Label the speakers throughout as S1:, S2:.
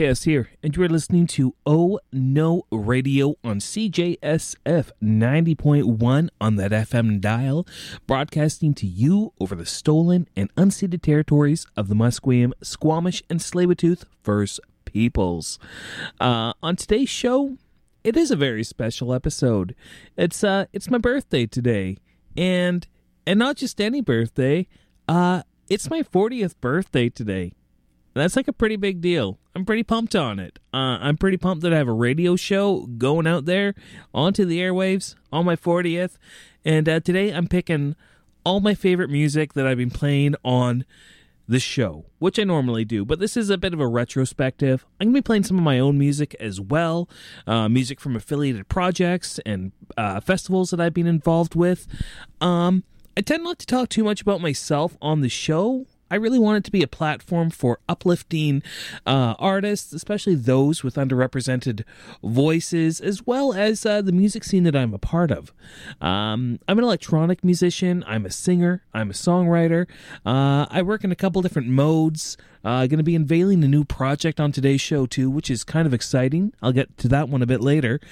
S1: Yes, here, and you are listening to Oh No Radio on CJSF 90.1 on that FM dial, broadcasting to you over the stolen and unceded territories of the Musqueam, Squamish, and Tsleil-Waututh First Peoples. On today's show, it is a very special episode. It's my birthday today, and not just any birthday. It's my 40th birthday today. That's like a pretty big deal. I'm pretty pumped on it. I'm pretty pumped that I have a radio show going out there onto the airwaves on my 40th. And today I'm picking all my favorite music that I've been playing on the show, which I normally do. But this is a bit of a retrospective. I'm going to be playing some of my own music as well. Music from affiliated projects and festivals that I've been involved with. I tend not to talk too much about myself on the show. I really want it to be a platform for uplifting artists, especially those with underrepresented voices, as well as the music scene that I'm a part of. I'm an electronic musician. I'm a singer. I'm a songwriter. I work in a couple different modes. Going to be unveiling a new project on today's show, too, which is kind of exciting. I'll get to that one a bit later.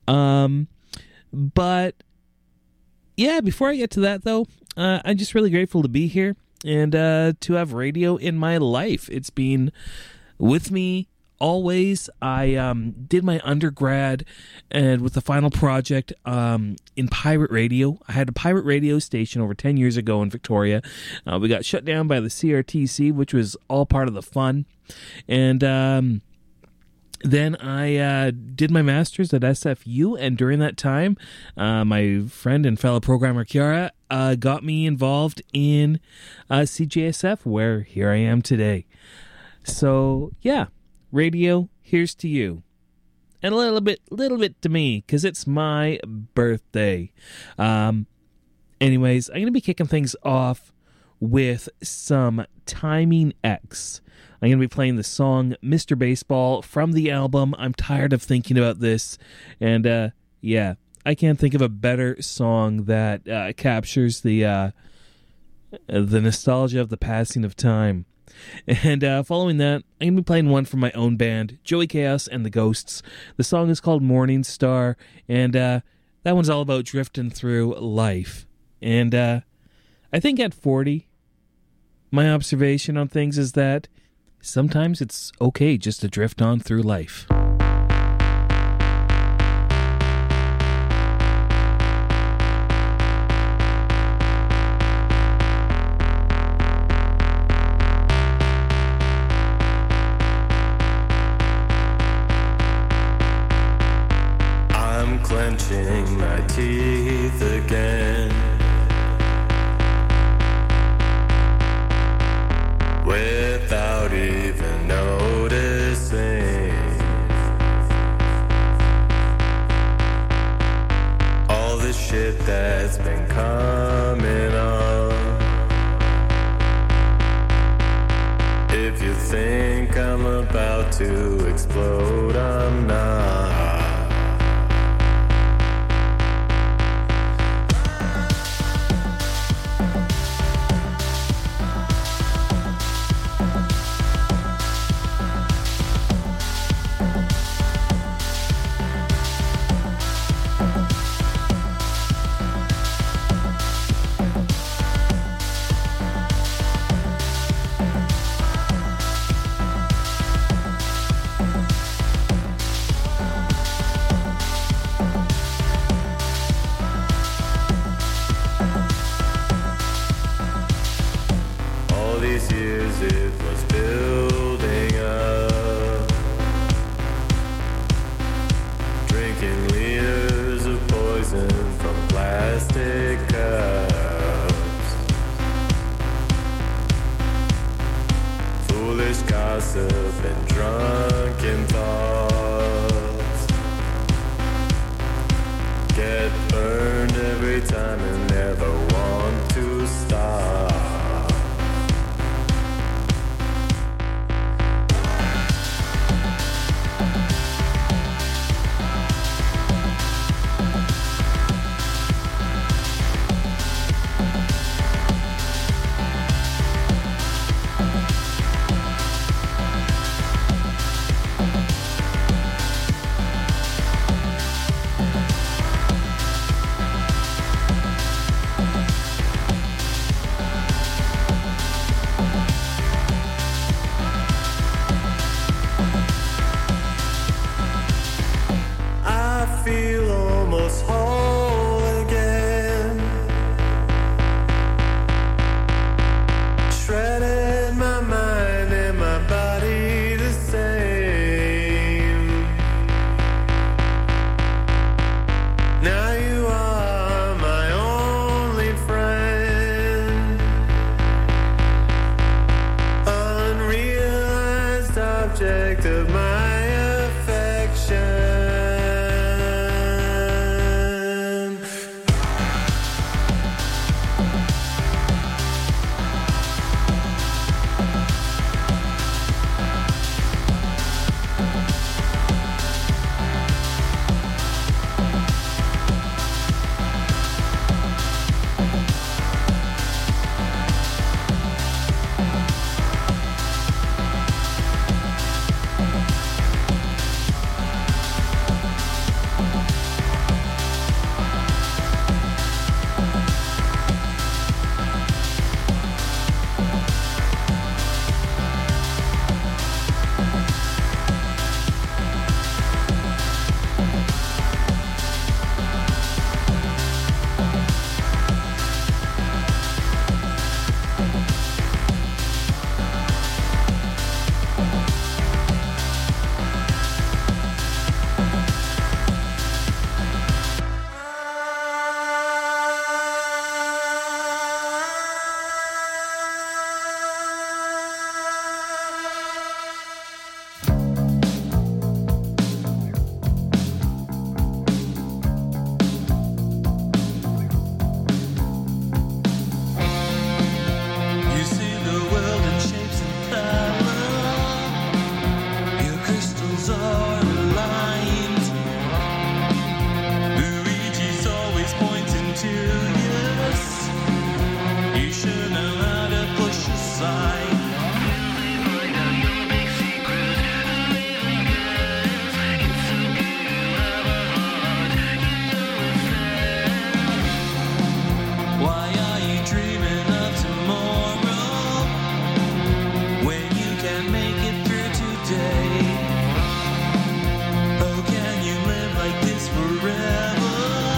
S1: But, yeah, before I get to that, though, I'm just really grateful to be here. And to have radio in my life. It's been with me always. I did my undergrad and with the final project in pirate radio. I had a pirate radio station over 10 years ago in Victoria. We got shut down by the CRTC, which was all part of the fun. And then I did my master's at SFU, and during that time, my friend and fellow programmer Kiara got me involved in CJSF, where here I am today. So, yeah, radio, here's to you. And a little bit to me, because it's my birthday. Anyways, I'm going to be kicking things off with some Timing X. I'm going to be playing the song Mr. Baseball from the album I'm Tired of Thinking About This. And, yeah, I can't think of a better song that captures the nostalgia of the passing of time. And following that, I'm going to be playing one from my own band, Joey Chaos and the Ghosts. The song is called Morning Star, and that one's all about drifting through life. And I think at 40, my observation on things is that sometimes it's okay just to drift on through life.
S2: I'm clenching my teeth again. Without even noticing all the shit that's been coming on. If you think I'm about to explode, I'm not. are aligned. Luigi's always pointing to yes. You should know how to push aside. Why are you dreaming of tomorrow when you can make it through today? Oh, can you live like this forever?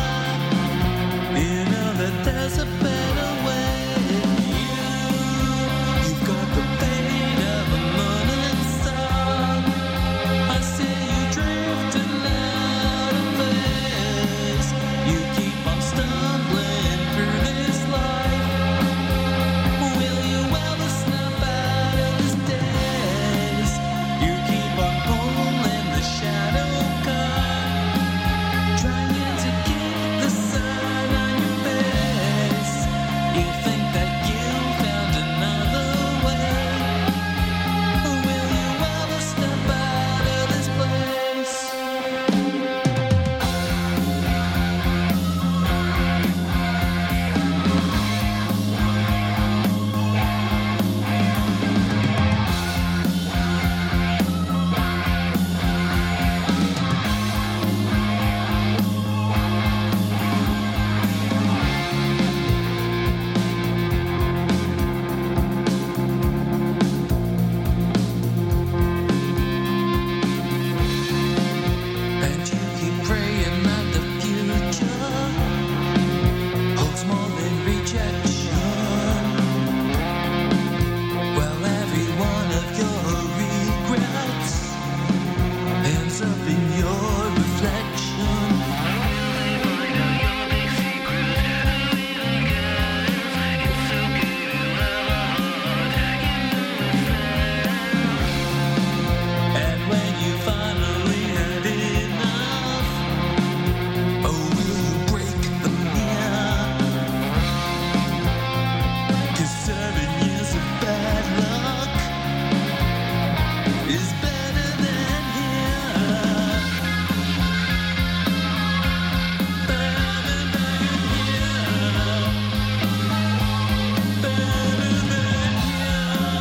S2: You know that there's a better way. You've got the fate of a morning star. I see you drifting out of place. You keep on stumbling through this life. Will you ever snap out of this daze? You keep on pulling the shadow card, trying to keep the sun on your face. You think that you found another way. Will you ever step out of this place? And you keep praying that the future holds more than rejection. Well, every one of your regrets ends up in your reflection. And when you finally had enough, oh, will you break the mirror? 'Cause 7 years of bad luck is better than here. Better than here. Better than here.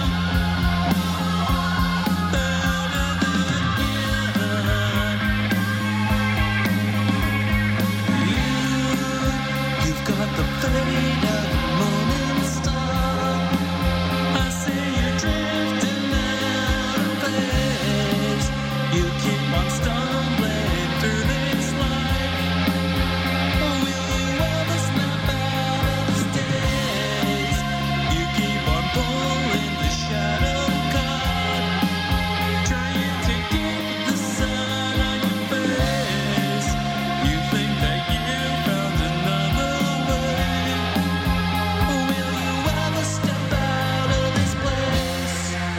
S2: You've got the fate of a morning star. I see you drifting out of place. You keep on stumbling through this life. Will you ever snap out of this daze? You keep on pulling the shadow card, trying to keep the sun on your face. You think that you found another way. Will you ever step out of this place?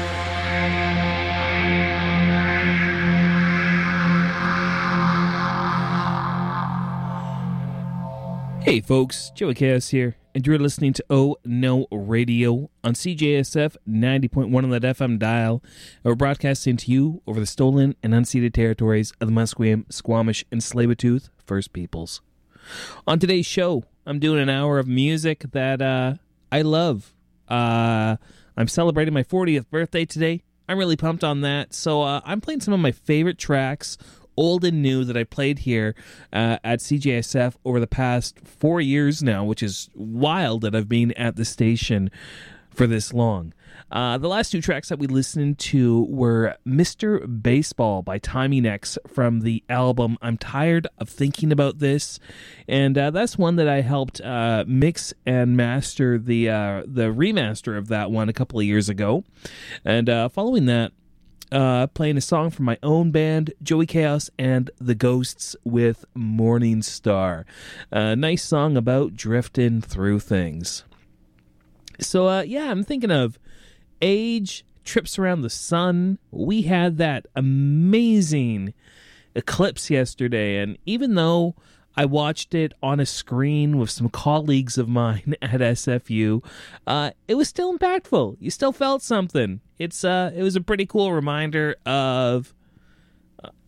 S1: Hey folks, Joey Chaos here, and you're listening to Oh No Radio on CJSF 90.1 on that FM dial. We're broadcasting to you over the stolen and unceded territories of the Musqueam, Squamish, and Tsleil-Waututh First Peoples. On today's show, I'm doing an hour of music that I love. I'm celebrating my 40th birthday today. I'm really pumped on that, so I'm playing some of my favorite tracks, old and new, that I played here at CJSF over the past 4 years now, which is wild that I've been at the station for this long. The last two tracks that we listened to were Mr. Baseball by Timey Nex from the album I'm Tired of Thinking About This, and that's one that I helped mix and master the remaster of that one a couple of years ago. And following that, playing a song from my own band, Joey Chaos and the Ghosts, with Morning Star. A nice song about drifting through things. So, I'm thinking of age, trips around the sun. We had that amazing eclipse yesterday, and even though I watched it on a screen with some colleagues of mine at SFU, it was still impactful. You still felt something. It was a pretty cool reminder of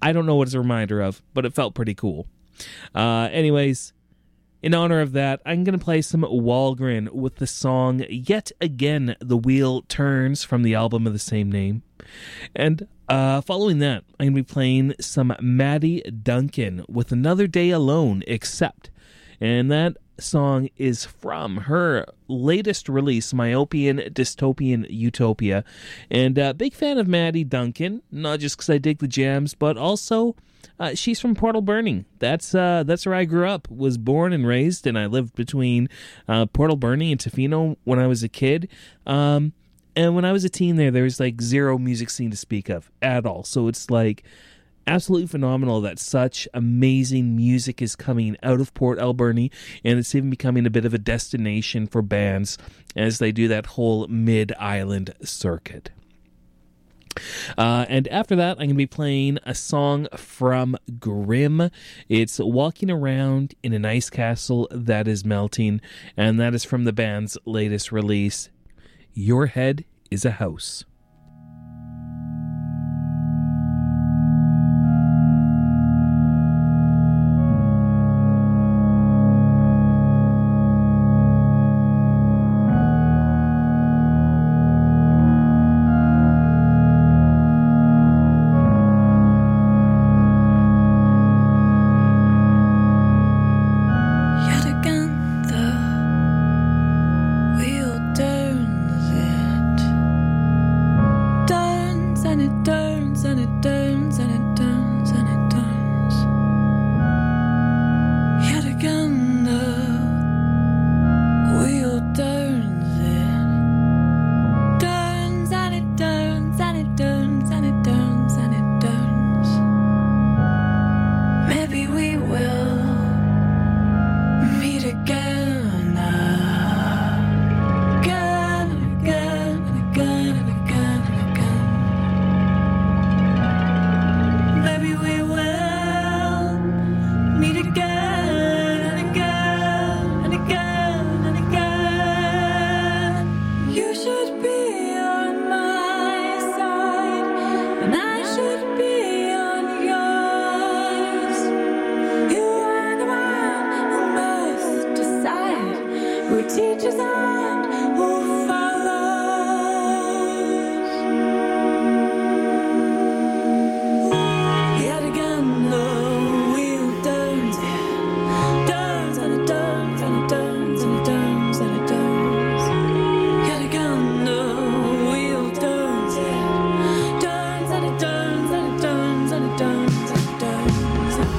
S1: I don't know what it's a reminder of, but it felt pretty cool. Anyways, in honor of that, I'm going to play some Walgren with the song Yet Again the Wheel Turns from the album of the same name. And following that, I'm going to be playing some Maddie Duncan with Another Day Alone, Except. And that song is from her latest release, Myopian Dystopian Utopia. And big fan of Maddie Duncan, not just because I dig the jams, but also she's from Portal Burning. That's where I grew up, was born and raised, and I lived between Portal Burning and Tofino when I was a kid. And when I was a teen there was like zero music scene to speak of at all. So it's like absolutely phenomenal that such amazing music is coming out of Port Alberni, and it's even becoming a bit of a destination for bands as they do that whole mid-island circuit. And after that, I'm going to be playing a song from Grimm. It's Walking Around in an Ice Castle That Is Melting, and that is from the band's latest release, Your Head is a House.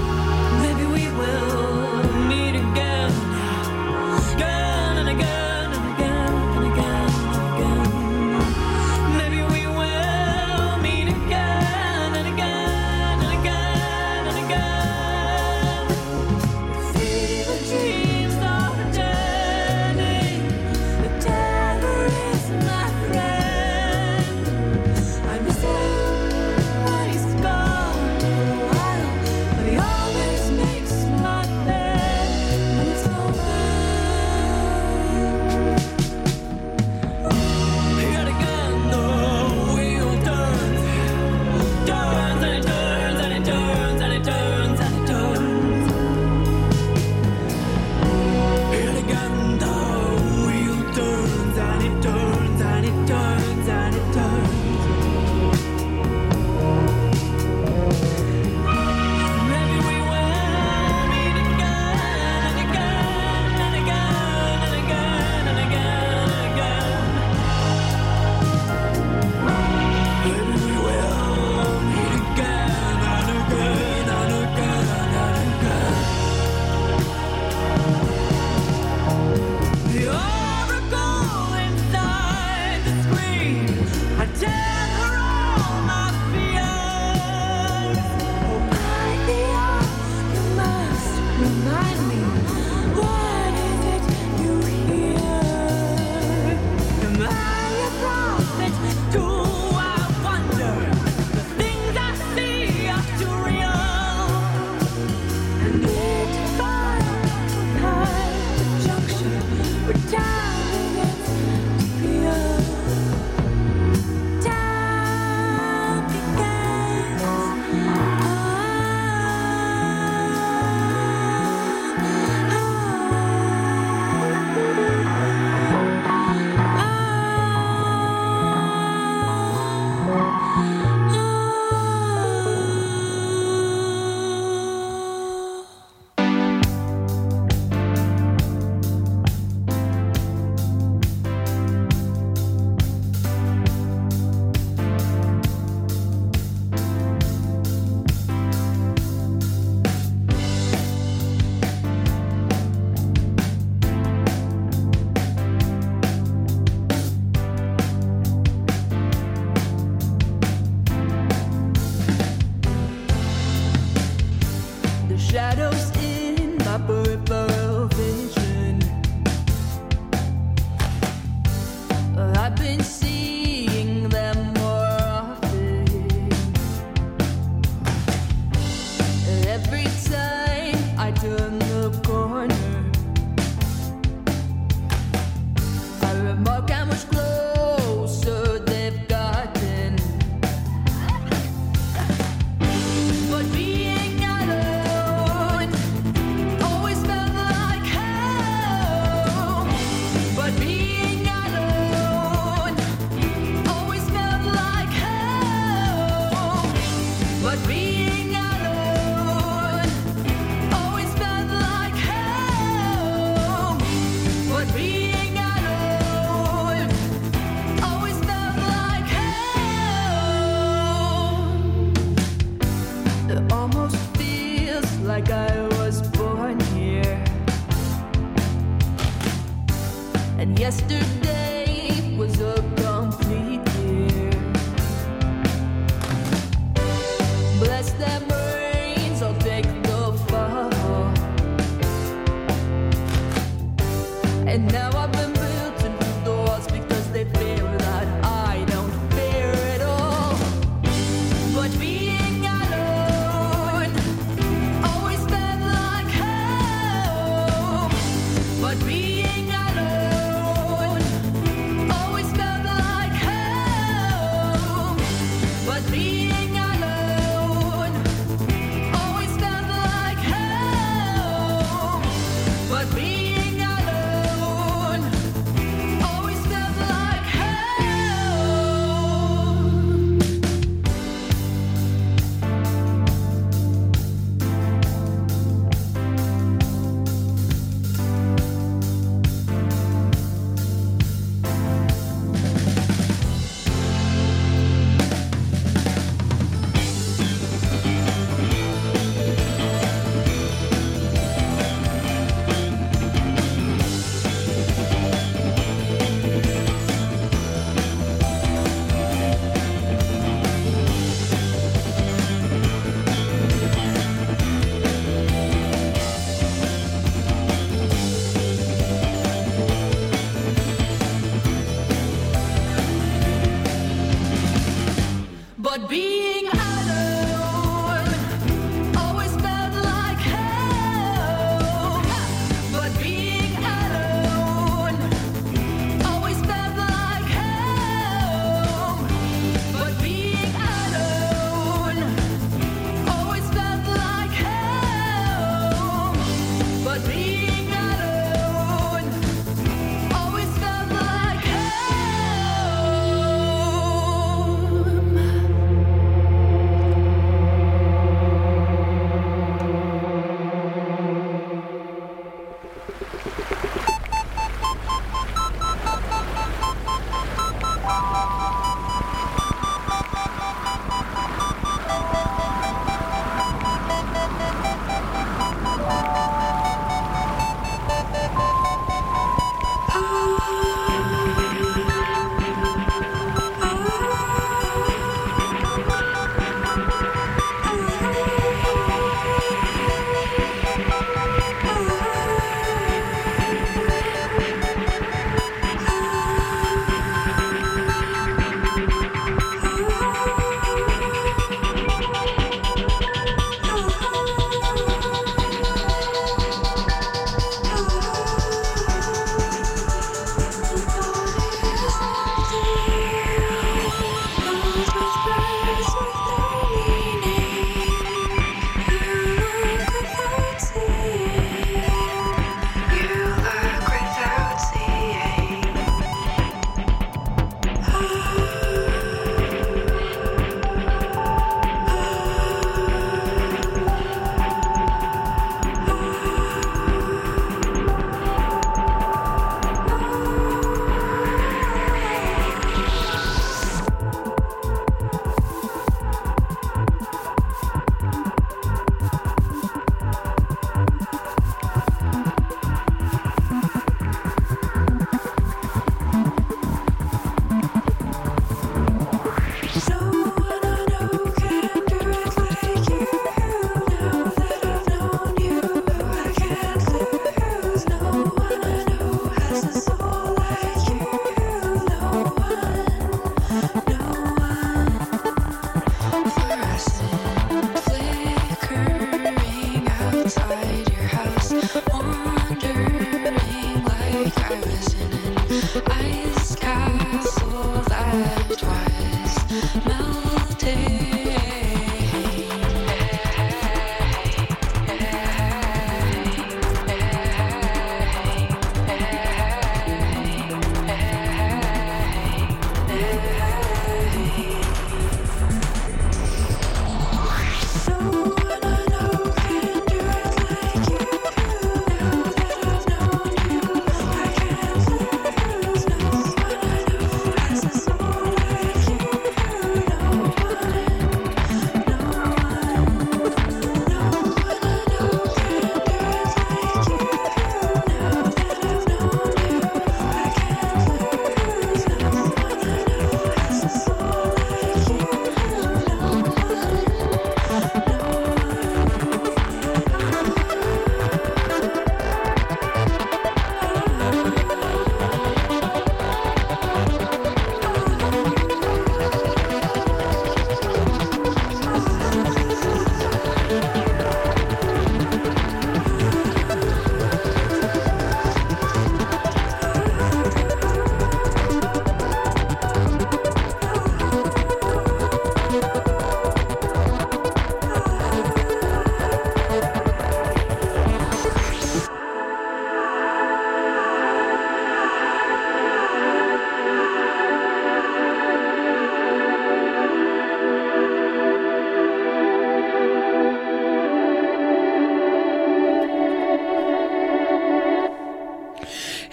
S2: Maybe we will meet again. Again and again.
S3: shadows in my peripheral vision. I've been seeing them more often. Every time I turn the corner, I remark how much closer they've gotten. But being alone always felt like home. But being alone always felt like home. But being alone always felt like home. But being alone always felt like home. It almost feels like I was born here. And yesterday was a complete year. Bless their brains, I'll take the fall. And now I've been built into the walls because they fear that I don't fear at all. But being alone always felt like home. But being alone always felt like home. But being alone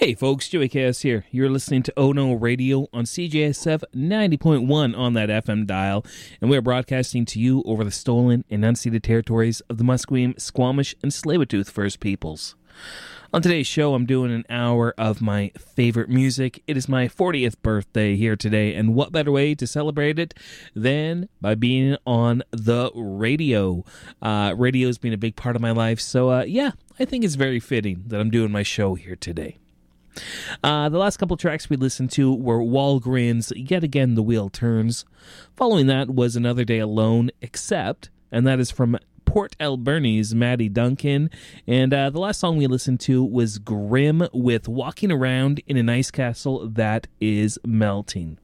S1: Hey folks, Joey Chaos here. You're listening to Oh No Radio on CJSF 90.1 on that FM dial, and we're broadcasting to you over the stolen and unceded territories of the Musqueam, Squamish, and Tsleil-Waututh First Peoples. On today's show, I'm doing an hour of my favorite music. It is my 40th birthday here today, and what better way to celebrate it than by being on the radio. Radio's been a big part of my life, so I think it's very fitting that I'm doing my show here today. The last couple tracks we listened to were Walgreens, Yet Again the Wheel Turns. Following that was Another Day Alone, Except, and that is from Port Alberni's Maddie Duncan. And the last song we listened to was Grimm with Walking Around in an Ice Castle That Is Melting.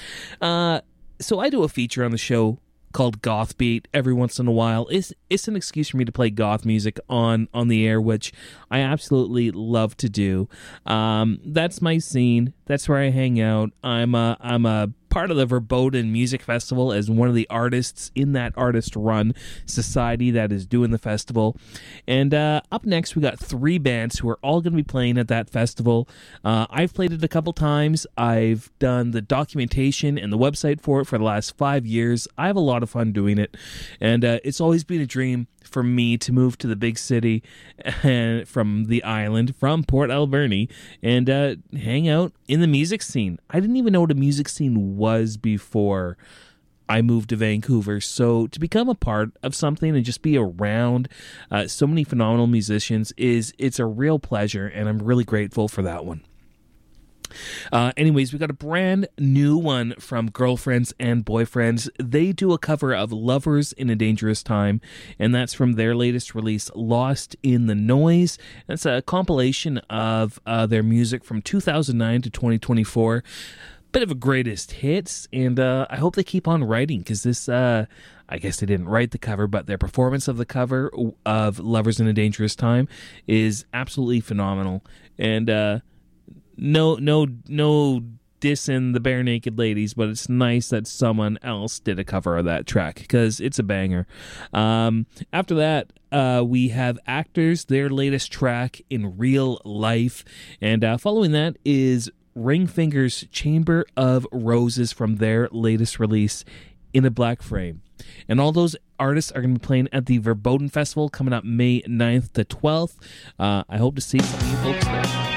S1: So I do a feature on the show called Goth Beat every once in a while. It's an excuse for me to play goth music on the air, which I absolutely love to do. That's my scene. That's where I hang out. I'm a part of the Verboten Music Festival as one of the artists in that artist-run society that is doing the festival. And up next, we got 3 bands who are all going to be playing at that festival. I've played it a couple times. I've done the documentation and the website for it for the last 5 years. I have a lot of fun doing it. And it's always been a dream for me to move to the big city and from the island, from Port Alberni, and hang out in the music scene. I didn't even know what a music scene was before I moved to Vancouver. So to become a part of something and just be around so many phenomenal musicians it's a real pleasure, and I'm really grateful for that one. Anyways, we got a brand new one from Girlfriends and Boyfriends. They do a cover of Lovers in a Dangerous Time, and that's from their latest release, Lost in the Noise. That's a compilation of their music from 2009 to 2024. Bit of a greatest hits, and I hope they keep on writing, because this, I guess they didn't write the cover, but their performance of the cover of Lovers in a Dangerous Time is absolutely phenomenal. And no dissing the Bare Naked Ladies, but it's nice that someone else did a cover of that track, because it's a banger. After that, we have Actors, their latest track, In Real Life. And following that is Ringfinger's Chamber of Roses from their latest release, In a Black Frame. And all those artists are going to be playing at the Verboten Festival coming up May 9th to 12th. I hope to see some of you folks there.